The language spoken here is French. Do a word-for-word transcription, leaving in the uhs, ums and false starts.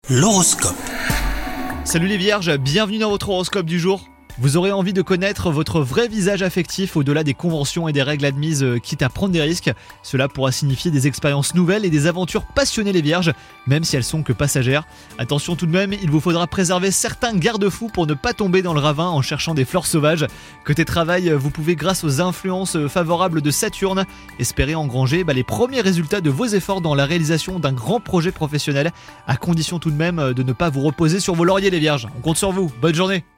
L'horoscope. Salut les vierges, bienvenue dans votre horoscope du jour. Vous aurez envie de connaître votre vrai visage affectif au-delà des conventions et des règles admises, euh, quitte à prendre des risques. Cela pourra signifier des expériences nouvelles et des aventures passionnées les vierges, même si elles sont que passagères. Attention tout de même, il vous faudra préserver certains garde-fous pour ne pas tomber dans le ravin en cherchant des fleurs sauvages. Côté travail, vous pouvez grâce aux influences favorables de Saturne espérer engranger bah, les premiers résultats de vos efforts dans la réalisation d'un grand projet professionnel, à condition tout de même de ne pas vous reposer sur vos lauriers les vierges. On compte sur vous, bonne journée.